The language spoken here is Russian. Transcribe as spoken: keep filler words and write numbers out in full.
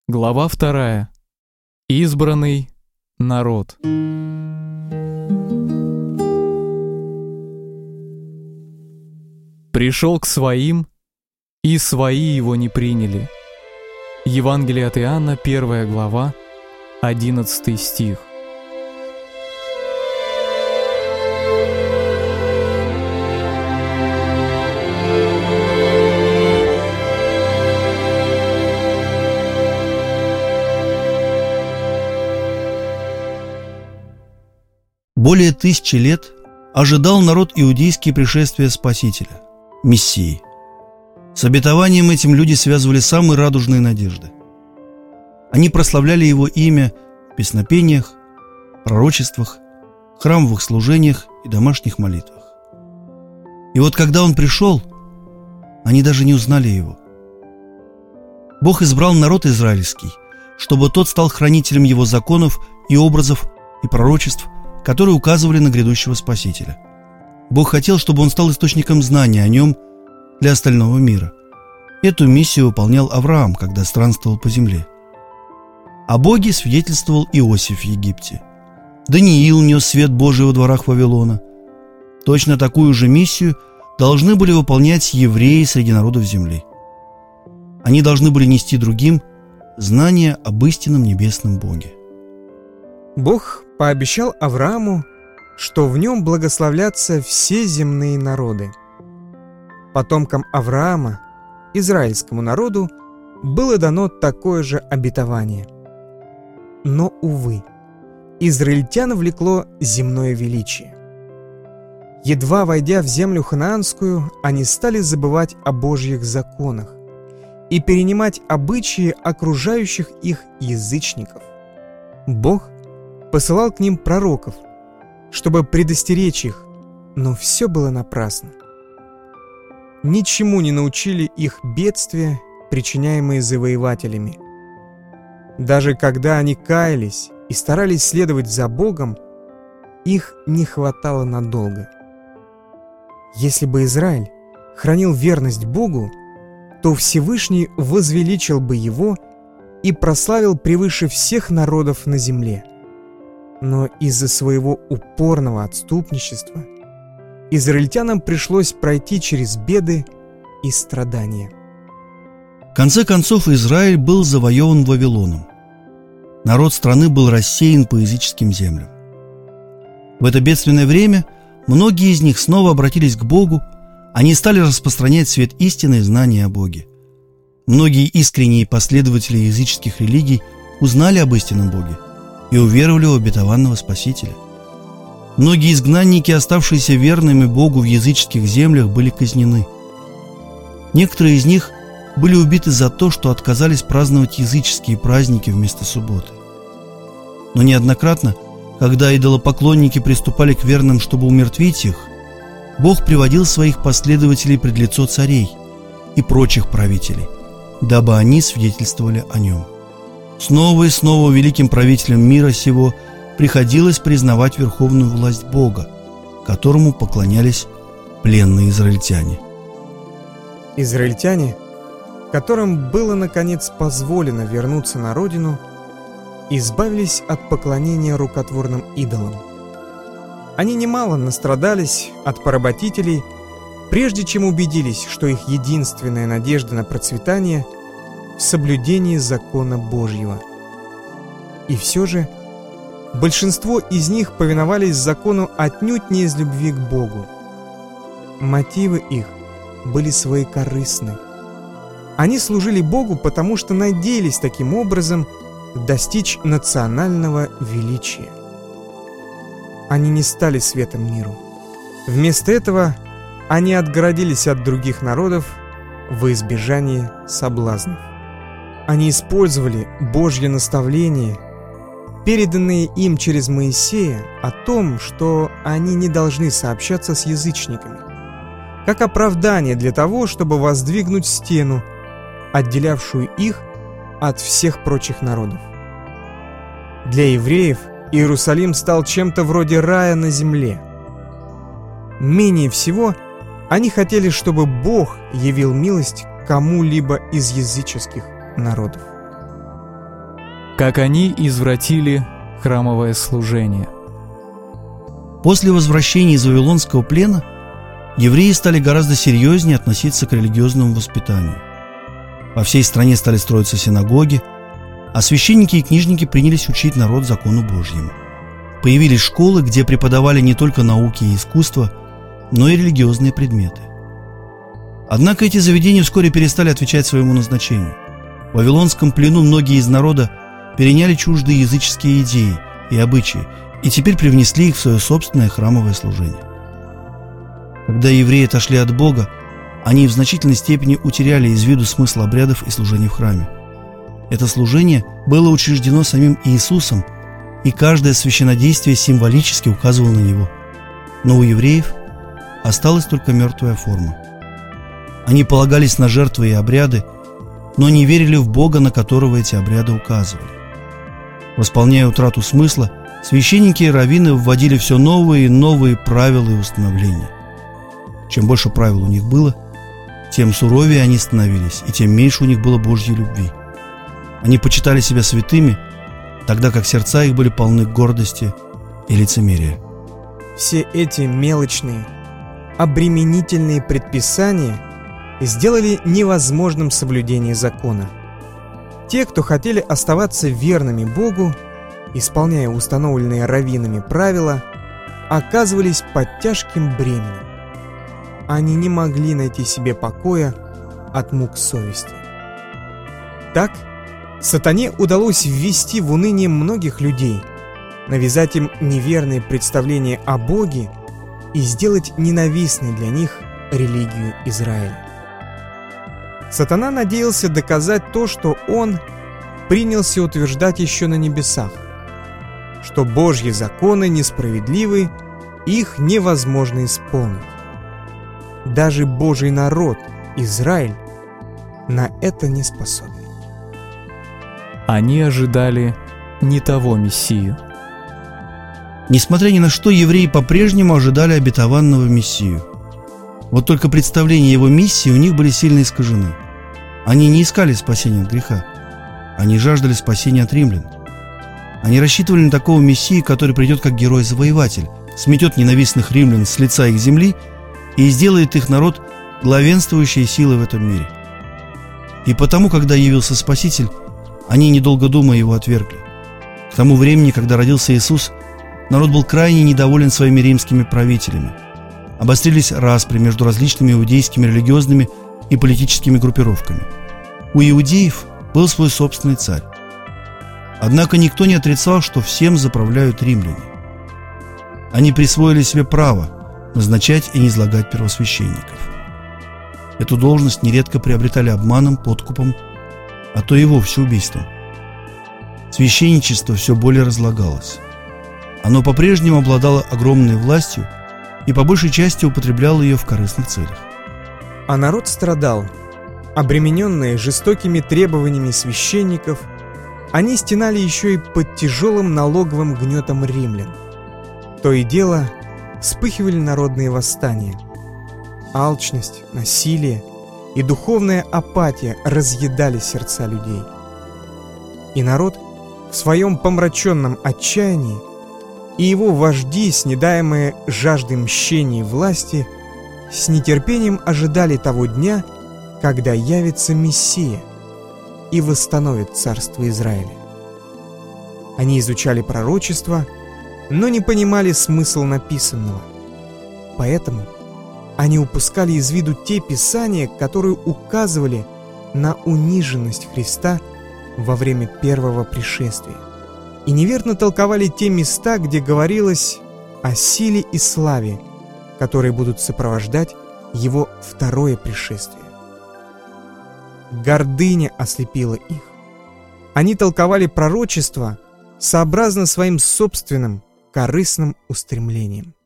Глава вторая. Избранный народ. Пришел к своим, и свои его не приняли. Евангелие от Иоанна, первая глава, одиннадцатый стих. Более тысячи лет ожидал народ иудейский пришествия Спасителя, Мессии. С обетованием этим люди связывали самые радужные надежды. Они прославляли его имя в песнопениях, пророчествах, храмовых служениях и домашних молитвах. И вот когда он пришел, они даже не узнали его. Бог избрал народ израильский, чтобы тот стал хранителем его законов и образов и пророчеств, которые указывали на грядущего Спасителя. Бог хотел, чтобы он стал источником знания о нем для остального мира. Эту миссию выполнял Авраам, когда странствовал по земле. О Боге свидетельствовал Иосиф в Египте. Даниил нес свет Божий во дворах Вавилона. Точно такую же миссию должны были выполнять евреи среди народов земли. Они должны были нести другим знание об истинном небесном Боге. Бог пообещал Аврааму, что в нем благословлятся все земные народы. Потомкам Авраама, израильскому народу, было дано такое же обетование. Но, увы, израильтян влекло земное величие. Едва войдя в землю ханаанскую, они стали забывать о Божьих законах и перенимать обычаи окружающих их язычников. Бог посылал к ним пророков, чтобы предостеречь их, но все было напрасно. Ничему не научили их бедствия, причиняемые завоевателями. Даже когда они каялись и старались следовать за Богом, их не хватало надолго. Если бы Израиль хранил верность Богу, то Всевышний возвеличил бы его и прославил превыше всех народов на земле. Но из-за своего упорного отступничества израильтянам пришлось пройти через беды и страдания. В конце концов, Израиль был завоеван Вавилоном. Народ страны был рассеян по языческим землям. В это бедственное время многие из них снова обратились к Богу, они стали распространять свет истины и знания о Боге. Многие искренние последователи языческих религий узнали об истинном Боге и уверовали в обетованного Спасителя. Многие изгнанники, оставшиеся верными Богу в языческих землях, были казнены. Некоторые из них были убиты за то, что отказались праздновать языческие праздники вместо субботы. Но неоднократно, когда идолопоклонники приступали к верным, чтобы умертвить их, Бог приводил своих последователей пред лицо царей и прочих правителей, дабы они свидетельствовали о нем. Снова и снова великим правителям мира сего приходилось признавать верховную власть Бога, которому поклонялись пленные израильтяне. Израильтяне, которым было наконец позволено вернуться на родину, избавились от поклонения рукотворным идолам. Они немало настрадались от поработителей, прежде чем убедились, что их единственная надежда на процветание – в соблюдении закона Божьего. И все же большинство из них повиновались закону отнюдь не из любви к Богу. Мотивы их были своекорыстны. Они служили Богу, потому что надеялись таким образом достичь национального величия. Они не стали светом миру. Вместо этого они отгородились от других народов во избежание соблазнов. Они использовали Божье наставление, переданные им через Моисея, о том, что они не должны сообщаться с язычниками, как оправдание для того, чтобы воздвигнуть стену, отделявшую их от всех прочих народов. Для евреев Иерусалим стал чем-то вроде рая на земле. Менее всего они хотели, чтобы Бог явил милость кому-либо из языческих народов. как они извратили храмовое служение. После возвращения из Вавилонского плена евреи стали гораздо серьезнее относиться к религиозному воспитанию. По всей стране стали строиться синагоги, а священники и книжники принялись учить народ закону Божьему. Появились школы, где преподавали не только науки и искусство, но и религиозные предметы. Однако эти заведения вскоре перестали отвечать своему назначению. В Вавилонском плену многие из народа переняли чуждые языческие идеи и обычаи и теперь привнесли их в свое собственное храмовое служение. Когда евреи отошли от Бога, они в значительной степени утеряли из виду смысл обрядов и служений в храме. Это служение было учреждено самим Иисусом, и каждое священнодействие символически указывало на Него. Но у евреев осталась только мертвая форма. Они полагались на жертвы и обряды, но не верили в Бога, на которого эти обряды указывали. Восполняя утрату смысла, священники и раввины вводили все новые и новые правила и установления. Чем больше правил у них было, тем суровее они становились, и тем меньше у них было Божьей любви. Они почитали себя святыми, тогда как сердца их были полны гордости и лицемерия. Все эти мелочные, обременительные предписания сделали невозможным соблюдение закона. Те, кто хотели оставаться верными Богу, исполняя установленные раввинами правила, оказывались под тяжким бременем. Они не могли найти себе покоя от мук совести. Так, сатане удалось ввести в уныние многих людей, навязать им неверные представления о Боге и сделать ненавистной для них религию Израиля. Сатана надеялся доказать то, что он принялся утверждать еще на небесах, что Божьи законы несправедливы, их невозможно исполнить. Даже Божий народ, Израиль, на это не способен. Они ожидали не того Мессию. Несмотря ни на что, евреи по-прежнему ожидали обетованного Мессию. Вот только представления его миссии у них были сильно искажены. Они не искали спасения от греха. Они жаждали спасения от римлян. Они рассчитывали на такого Мессию, который придет как герой-завоеватель, сметет ненавистных римлян с лица их земли и сделает их народ главенствующей силой в этом мире. И потому, когда явился Спаситель, они, недолго думая, его отвергли. К тому времени, когда родился Иисус, народ был крайне недоволен своими римскими правителями. Обострились распри между различными иудейскими религиозными и политическими группировками. У иудеев был свой собственный царь. Однако никто не отрицал, что всем заправляют римляне. Они присвоили себе право назначать и низлагать первосвященников. Эту должность нередко приобретали обманом, подкупом, а то и вовсе убийством. Священничество все более разлагалось. Оно по-прежнему обладало огромной властью и по большей части употреблял ее в корыстных целях. А народ страдал. Обремененные жестокими требованиями священников, они стенали еще и под тяжелым налоговым гнетом римлян. То и дело вспыхивали народные восстания. Алчность, насилие и духовная апатия разъедали сердца людей. И народ в своем помраченном отчаянии и его вожди, снедаемые жаждой мщения и власти, с нетерпением ожидали того дня, когда явится Мессия и восстановит царство Израиля. Они изучали пророчества, но не понимали смысл написанного. Поэтому они упускали из виду те писания, которые указывали на униженность Христа во время первого пришествия, и неверно толковали те места, где говорилось о силе и славе, которые будут сопровождать его второе пришествие. Гордыня ослепила их. Они толковали пророчества сообразно своим собственным корыстным устремлениям.